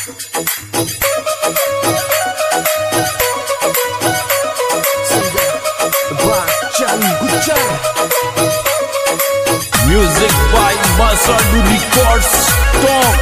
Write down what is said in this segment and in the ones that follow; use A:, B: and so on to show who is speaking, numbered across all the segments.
A: Music by Masadu Records Top.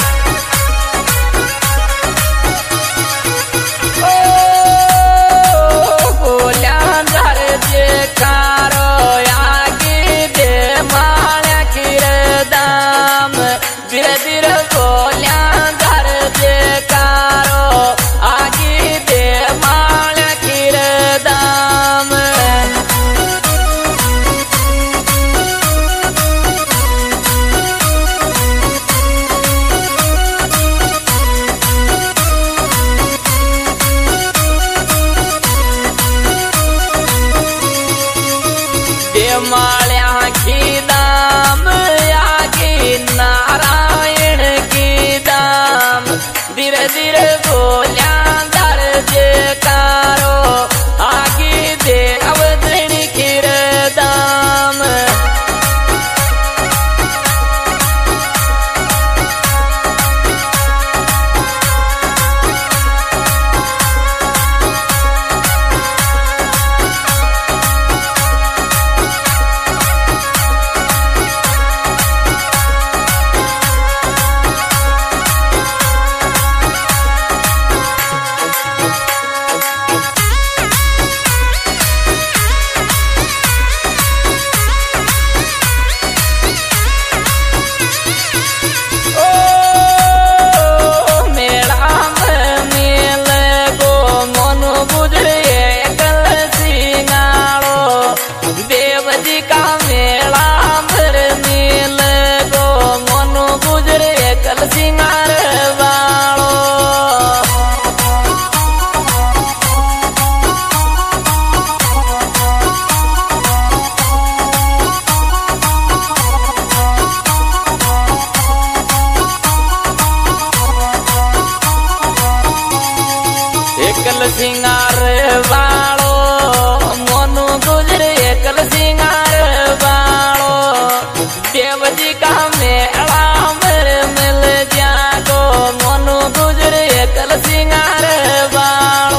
B: Mallya की दाम आगे नारायण की दाम धीरे धीरे बोल्या दर जयकारो आगे दे अवधनी की दाम एकल सिंगार वालो मोनू गुजरे एकल सिंगार वालो देव जी का मेला मेरे मिल जागो मोनू गुजरे एकल सिंगार वालो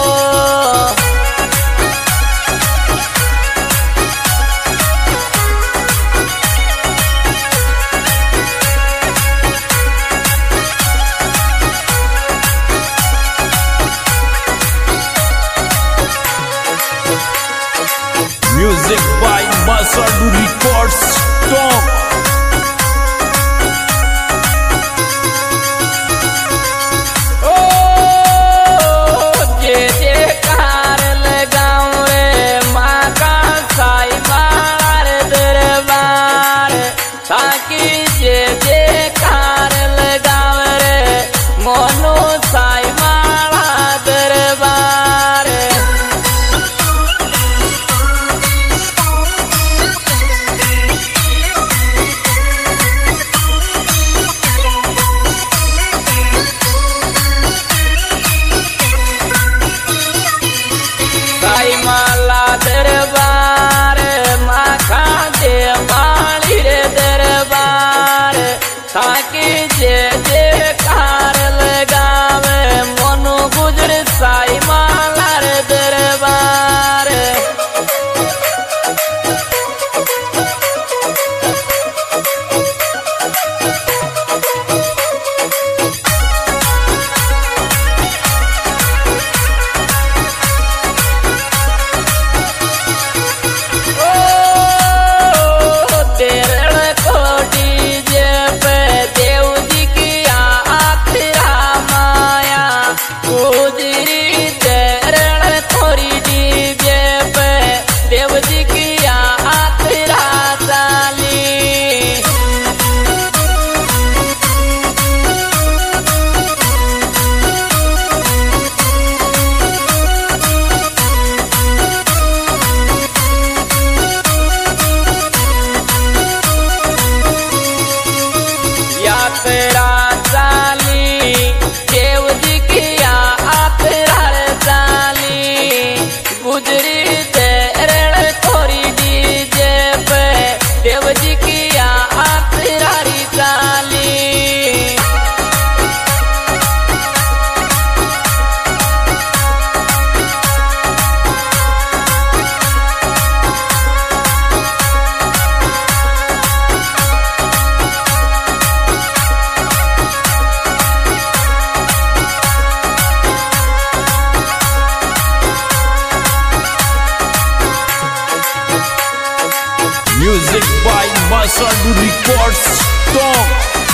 A: Masadu Records Talk.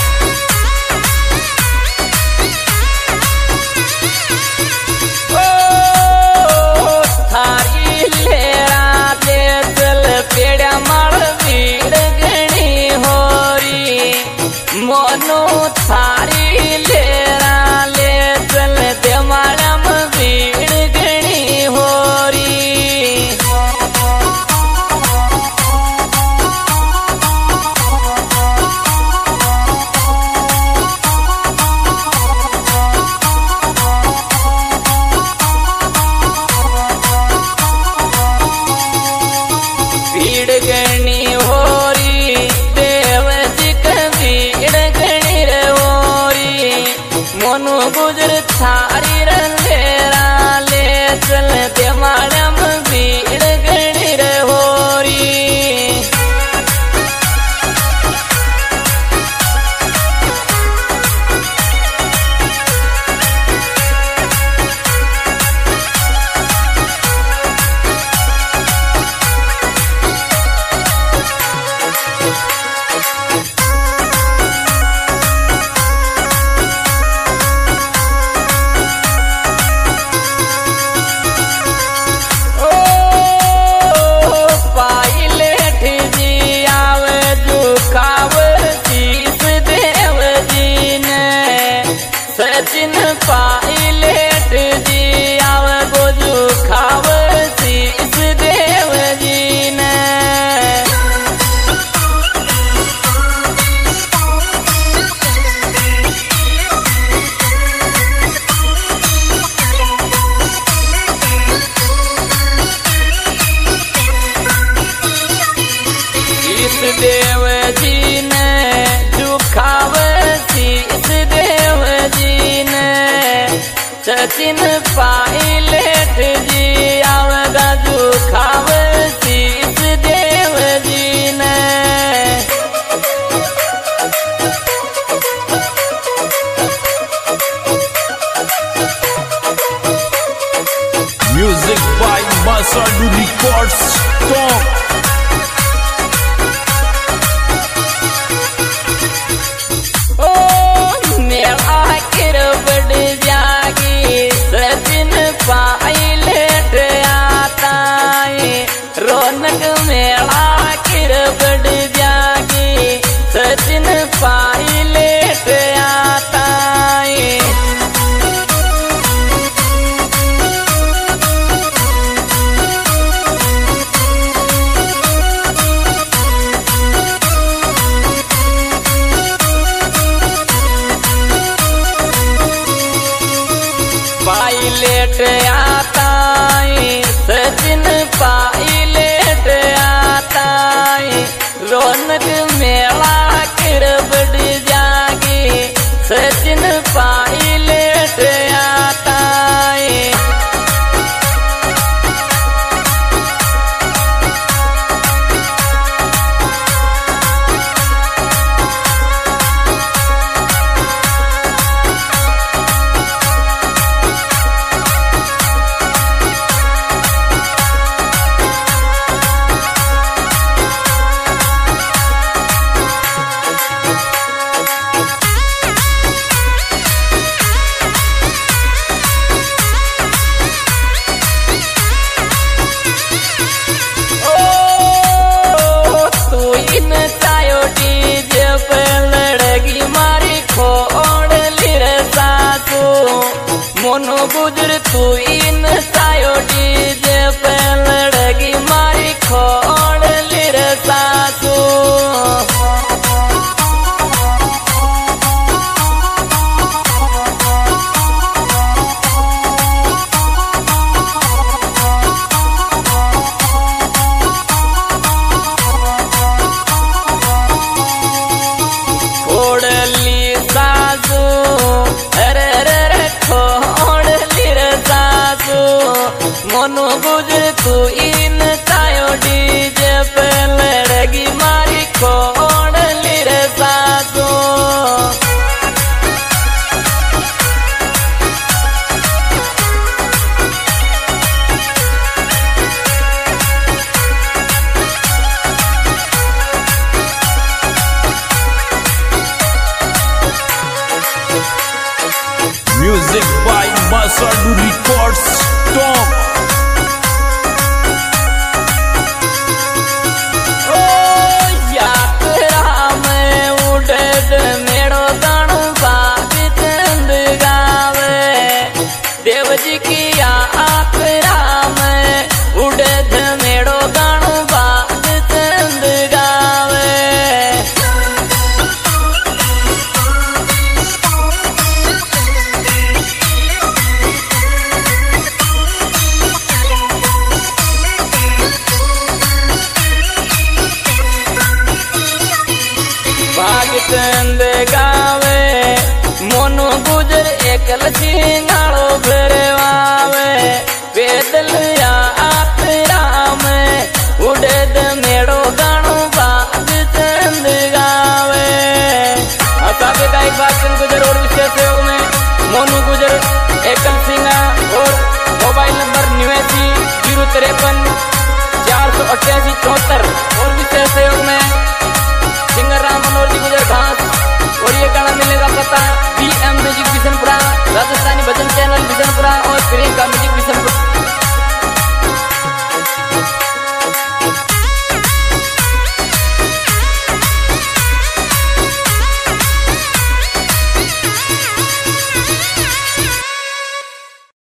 B: थारी लेरा ले चल पेड़ा मार भीड़ गणी होरी मोनू थारी लेरा ले चल दे मारम भीड़ गणी होरी भीड़ गणी होरी देव जी का भीड़ गणी रे होरी मोनू गुजर थारी रंगेरा ले चल दे मारम भीड़ गणी रे होरी सचिन पायलट जी आव गोजू खाव शीस देव जी ने शीस देव जी ने झुकाव शीस देव जी ने सचिन पायलट जी आवगा झुकाव शीस देव जी ने
A: Music by Masadu Records Talk. Pilot आता रौनक मेला किर बढ़ जागी सचिन पायलट आता पायलट आता सचिन पायलट आता रौनक मेला कर बढ़ जागी सचिन पायलट आता मोनो गुजर तू इन सायो डीजे पे लड़गी मारी खोड़ लिर सासू खोड़ली सासू अरे रे खोड़ लिर सासू मोनो गुजर तू इन सायो डीजे पे लड़गी मारी खोड़ लिर सासू Music by Masadu Records Top.
B: Devji की आखरा में उड़े मेड़ो गाणो बात चंद गावे। बाग चंद गावे मोनो गुजर एकल सिंगाड़ो भरवावे। पैदल या आखरा में उड़े मेड़ो गाणो बाग चंद गावे। असाबे का एक बात गुजर और विशेष सहयोग में मोनू गुजर एकल सिंगा और मोबाइल नंबर 89 053 488 74।